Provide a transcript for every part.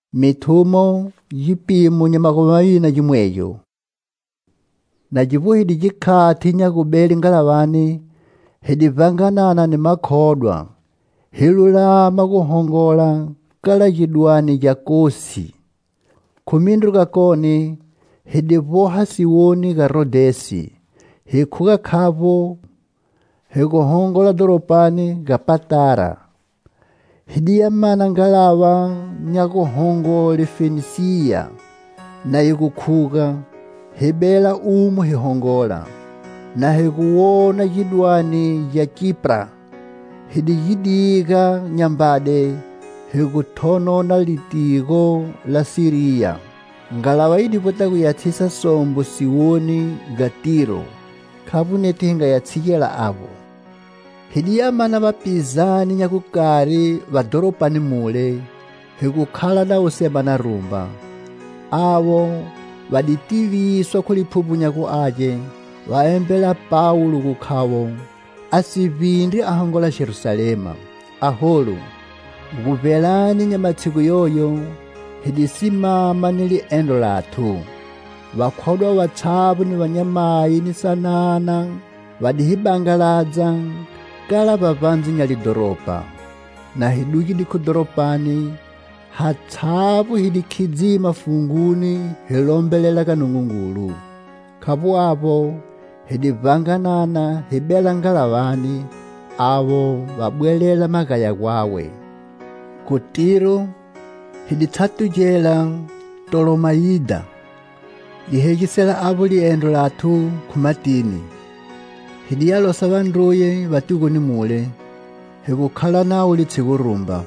Mithumo yipimo nyamakumi na jimweyo. Na jivuhidi jikati nyakubeli ngalavani hidivanganana ni makhodwa hilula makuhongola kala jidwani jakosi. Kuminduka koni hidivoha siwoni ga Rodesi hikuka khavo hikuhongola doropani ga Patara. Hidiyamana ngalava nyakuhongola Fenisia na hikukhuka hibela umu hihongola na hikuwona jidwani ya Kipra hidijidiga nyambade hikuthonona litiko la Siria. Ngalava idipota kuyathisa sombo siwoni ga Tiro khavuneti hinga yatsikela avo. Hidiyamana vapizani nyakukari vadoropani mule hikukhala na usemana rumba. Avo vaditiviswa kuliphupu nyaku aje vaembela Paulo kukhavo asivindi ahongola Jerusalema. Aholu kuvelani nyamatsiku yoyo hidisimama nili endo lathu. Vakhodwa vatshavu ni vanyamayi ni sanana vadihibangaladza kala vavanzi nyali doropa. Na hiduki doropani hatshavu hidikhidzima funguni hilombelela kanungungulu. Khavu avo hidivanganana hibela ngalavani avo vabwelela makaya kwawe. Ku Tiro hiditshatujela Tolomaida dihejisela avo liendo lathu khumatini. Hidiyalosa vanduye vatikoni mule hikukhala nawo litsiku rumba.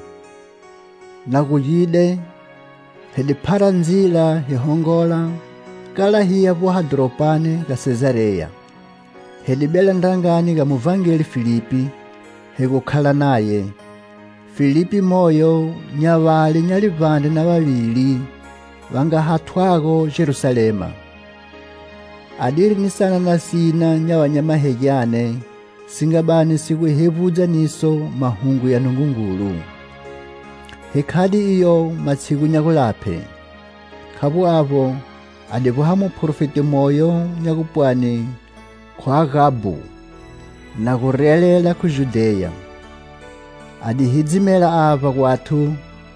Na kujide hidiphara nzila hihongola kala hiyavuha doropani ga Sezareya. Hidibela ndangani ga muvangeli Filipi hikukhala naye. Filipi moyo nyavali nyalivande na vavili vangahathwako Jerusalema. Adirinisana na sina nyavanyamahejane singabani sikuhevuzaniso mahungu ya nungungulu. Hikhadi iyo matsiku nyakulape. Khavu avo adivuha muprofeti moyo nyakupwani kwa Agabu na kurelela ku Judeya. Adihidzimela ava kwathu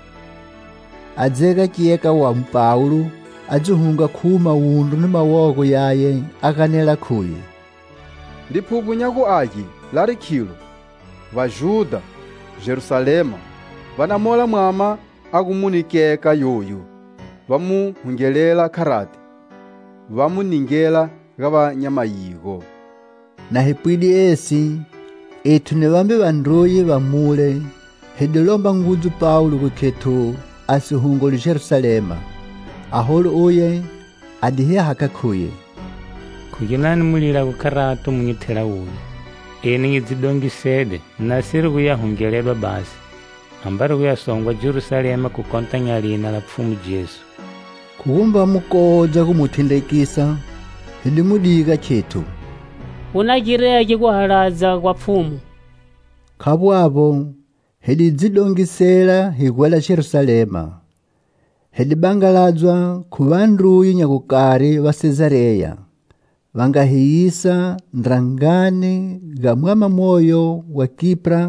adzeka kiyeka wa Paulo adzihunga khuma undu ni mawoko yaye akanela khuyi. Ndiphupu nyaku aji larikhilo vajuda Jerusalema vanamola mwama akumunikeka yoyu vamuhungelela kharati vamuningela ga vanyamayiko. Na hipwidi esi ethu ni vambi vanduye vamule hidilomba ngudzu Paulo kukhethu asihungoli Jerusalema. Aholu uye adihiya hakakhuye. Kujinani mulila kukharatu mungithela uyu. Eni ngizidongisede nasiri kuyahungelelwa basi. Ambari kuyasongwa Jerusalema kukontanya lina la Pfumu Jesu. Kukumba mukodza kumuthendekisa hidimudiga chethu. Unajireje kuhalaza kwa Pfumu. Khavu avo hididzidongisela higwela Jerusalema. Hidibangaladzwa khu vanduyi nyakukari va Sezareya vangahiyisa ndrangani ga mwama moyo wa Kipra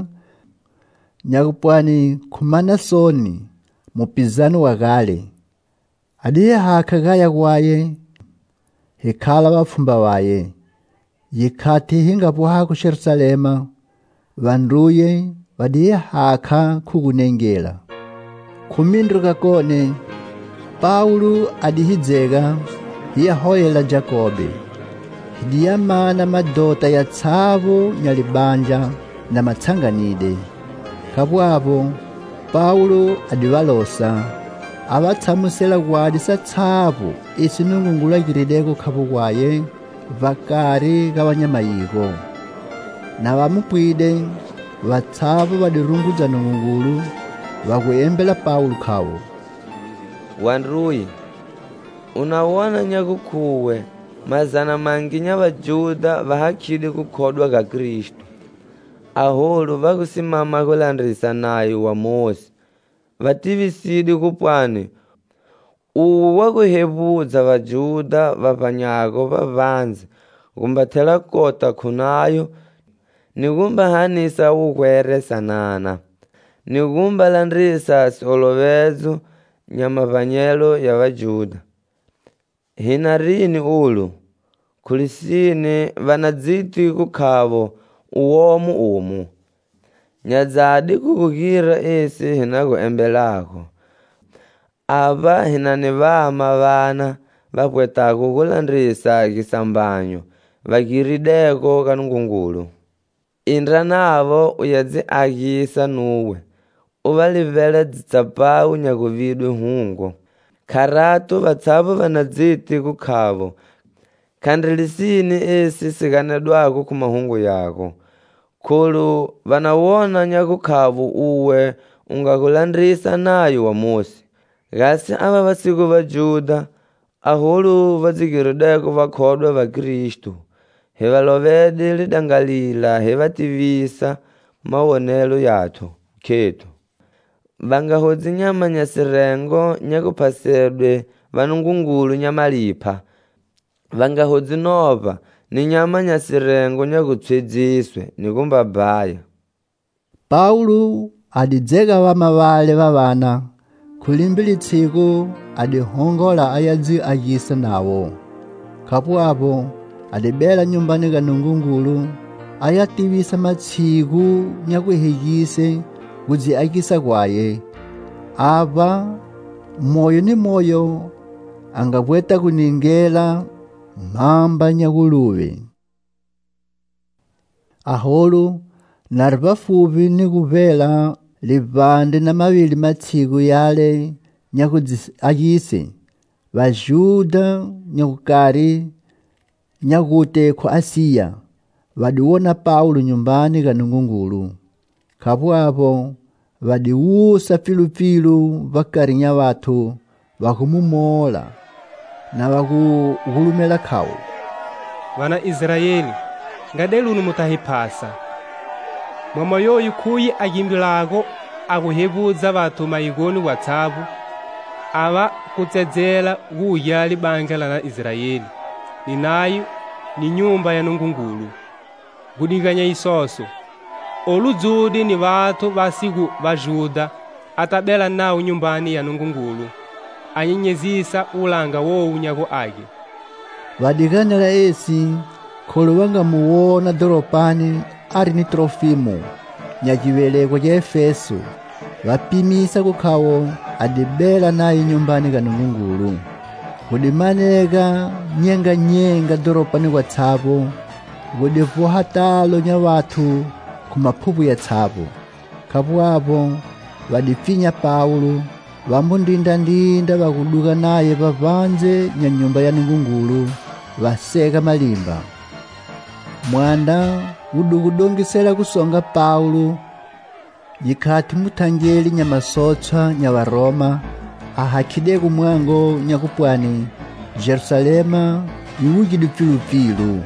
nyakupwani khu Manasoni mupizani wa kale. Adiye hakha gaya kwaye hikhala vapfumba vaye. Yikhati hingavuha ku Jerusalema vanduye vadiye hakha khukunengela. Kuminduka kone Paulo adihidzeka hiyahoyela Jakobe. Hidiyamana madota ya tsavo nyalibanja na matsanganide. Khavu avo Paulo adivalosa avatsamusela kwadi sa tsavo isi nungungulu jirideko khavu kwaye vakari ga vanyamayiko. Na vamupwide vatsavo vadirungudza nungungulu vakuembela Paulo khawo. Wanruyi unawona nyakukhuwe mazana mangi nya vajuda vahakhile kukhodwa ka Kristu. Aholu vakusimama kulandrisa nayo wa Mose vativisidi kupwani uwu wakuhebudza Vajuda vapanyako vavanze kumbathela kota khunayo nikumbahanisa ukwere sanana nikumbalandrisa solovezo nyamavanyelo ya Vajuda. Hina rini ulu khulisini vanadziti kukhavo uwomu umu nyadzadi kukukira isi hina kuembelako. Ava hina ni vama vana vapwetako kulandrisa kisambanyo vakirideko kanungungulu. Indra navo uyadzi akisa nuwe uvalivele dzitsapau nyakuvidwe hungo. Kharatu vatsavu vanadziti kukhavo khandrilisini isi sikanedwako kumahungu yako. Khulu vanawona nyakukhavu uwe ungakulandrisa nayo wamosi. Gasi ava vasiku Vajuda ahulu vadzikirideko vakhodwa va Kristu hivalovede lidangalila hivativisa mawonelo yathu khethu. Vangahodzi nyama nyasirengo nyakuphasedwe vanungungulu nyamalipha. Vangahodzi nova ni nyama nyasirengo nyakutswedziswe nikumbabhaya. Paulo adidzeka vamavale vavana khulimbili tsiku adihongola ayadzi akisa nawo. Khapu apo adibela nyumbani ka nungungulu ayativisa matsiku nyakuhekise kudzi akisa kwaye. Apa moyo ni moyo angapweta kuningela mhamba nyakuluve. Aholu nari pafupi ni kupela livande na mavili matsiku yale nyakudzi akise. Vajuda nyakukari nyakute khu Asiya vadiwona Paulo nyumbani ka nungungulu. Khapu apo vadiwusa filufilu vakarinya vathu vakumumola na vakuhulumela khawo. Vana Israeli ngadelu mutahiphasa mwama yoyu khuyi akimbilako akuhebudza vathu maigoni watsavu ava kutsedzela kuyali banja la Israeli ninayo ni nyumba ya nungungulu kudikanya isoso. Oludzudi ni vathu vasiku Vajuda atabela nawo nyumbani ya nungungulu anyenyezisa ulanga wowu nyako ake. Vadikanela esi kholo vangamuwona doropani ari ni Trofimo nyachiveleko cha Efeso vapimisa kukhawo adibela naye nyumbani ka nungungulu. Kudimaneka nyenga doropani kwa tsapo kudivuha talo nya vathu kumaphupu ya tsapo. Khapu apo vadifinya Paulo vamundinda vakuduka naye pavanze nya nyumba ya nungungulu vaseka malimba. Mwanda udukudongisela kusonga Paulo yikhati muthanjeli nya masotswa nya Varoma ahakhide kumwango nyakupwani Jerusalema iwukidi filufilu.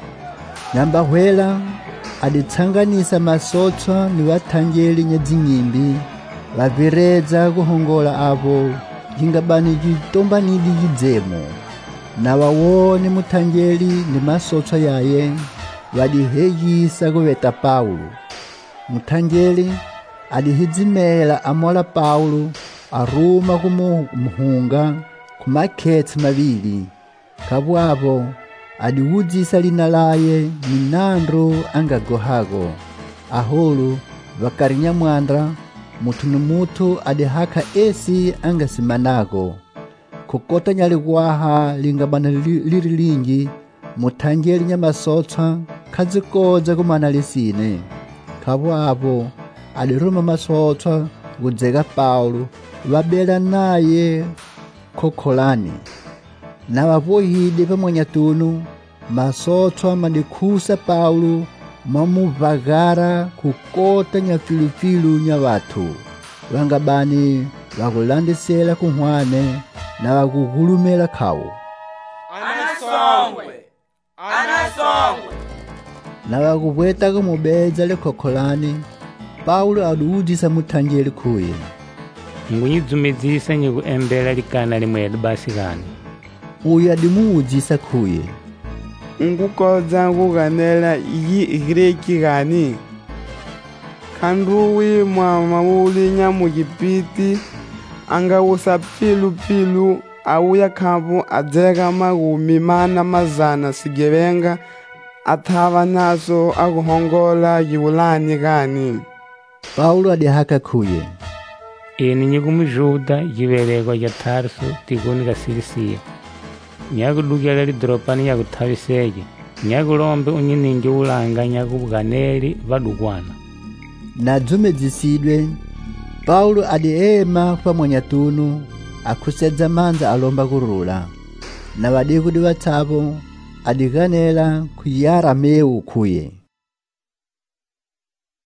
Nyambahwela aditsanganisa masotswa ni vathanjeli nya dzinyimbi vaviredza kuhongola apo jingabani jitombanidi jidzemo. Na vawone muthanjeli ni masotswa yaye vadihekisa kuveta Paulo. Muthanjeli adihidzimela amola Paulo aruma kumuhunga kumakhetsi mavili. Khapu apo adiwudzisa lina laye minandro angagohako. Aholu vakarinya mwandra muthu ni muthu adihakha esi angasimanako. Kukota nyalikwaha lingabana liri lingi muthanjeli nya masotswa khadzikodza kumana lisine. Khapu apo adiruma masotswa kudzeka Paulo vabela naye khokholani. Na vapohide pamwanya tunu masotswa madikhusa Paulo mamuvagara kukota nya filufilu nya vathu vangabani vakulandisela kunhwane na vakuhulumela khawo. Anasongwe na vakupweta kumubedza likhokholani. Paulo adiwudzisa muthanjeli khuye. ngunyizumedzisa nyikuembela likana limwedu basi kani. Uyu adimuudzisa khuye, ngukodza kukanela iyi Greki kani khanduwi mwama ulinya mukipiti angawusa pilu auya khavu adzeka magumi mana mazana sigevenga athava naso akuhongola yiwulani kani. Paulo adihaka khuye, Eni nyikumujuda yivelekwa ya Tarso tikuni ka Silisia. Nyakudukela lidropani nyakuthaviseke. Nyakulombe unyiningi ulanga nyakubukaneli vadukwana. nadzumedzisidwe. Paulo adiema pamwanyatunu akhusedza manza alomba kurula, na vadikudi vatsavo adikanela ku Yarameu khuye.